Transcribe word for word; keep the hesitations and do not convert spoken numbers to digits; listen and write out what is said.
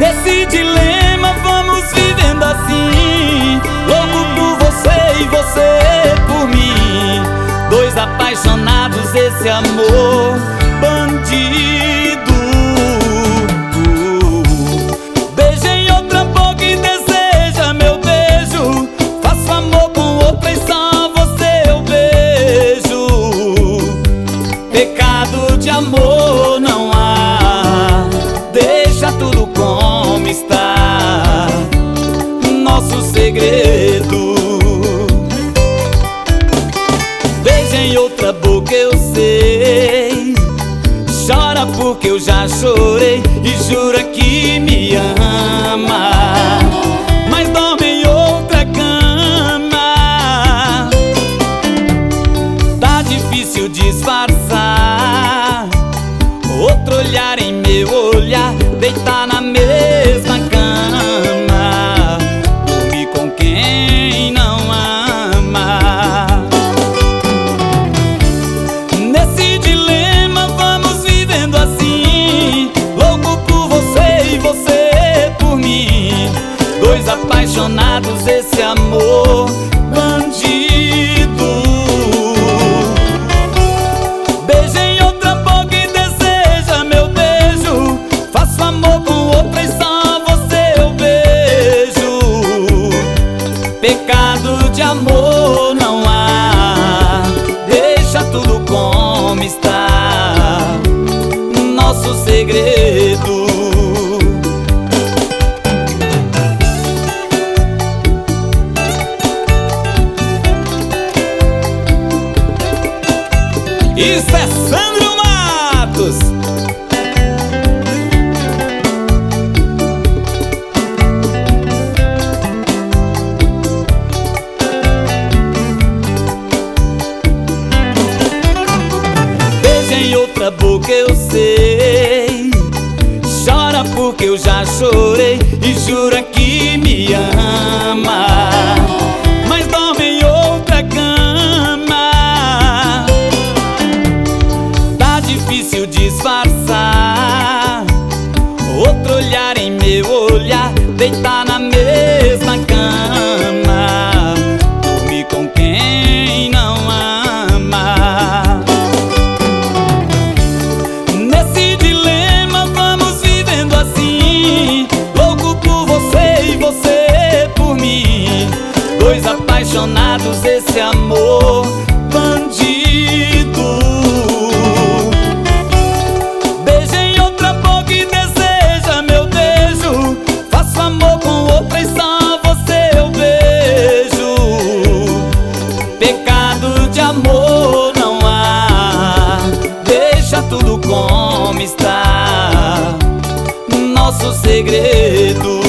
Nesse dilema vamos vivendo assim, louco por você e você por mim. Dois apaixonados, esse amor bandido. Beijo em outra boca e deseja meu beijo. Faço amor com outra e só você eu beijo. Pecado de amor não há, deixa tudo como está, nosso segredo. Beijo em outra boca eu sei, chora porque eu já chorei e jura que me ama, mas dorme em outra cama. Tá difícil disfarçar outro olhar em meu olhar, deitar na mesma cama, dormir com quem não ama. Nesse dilema vamos vivendo assim, louco por você e você por mim. Dois apaixonados, esse amor bandido. Beijo em outra boca e deseja meu beijo. Faço amor com outra e só você eu beijo. Pecado de amor não há, deixa tudo como está, nosso segredo. Isso é Sandro Matos. Beijo em outra boca eu sei, chora porque eu já chorei e jura que me ama, mas dorme em outra cama. Tá difícil disfarçar outro olhar em meu olhar, deitar na mesma cama, dormir com quem não ama. Nesse dilema vamos vivendo assim, louco por você e você por mim. Dois apaixonados, esse amor bandido. Beijo em outra boca e deseja meu beijo. Faço amor com outra e só você eu beijo. Pecado de amor não há, deixa tudo como está, nosso segredo.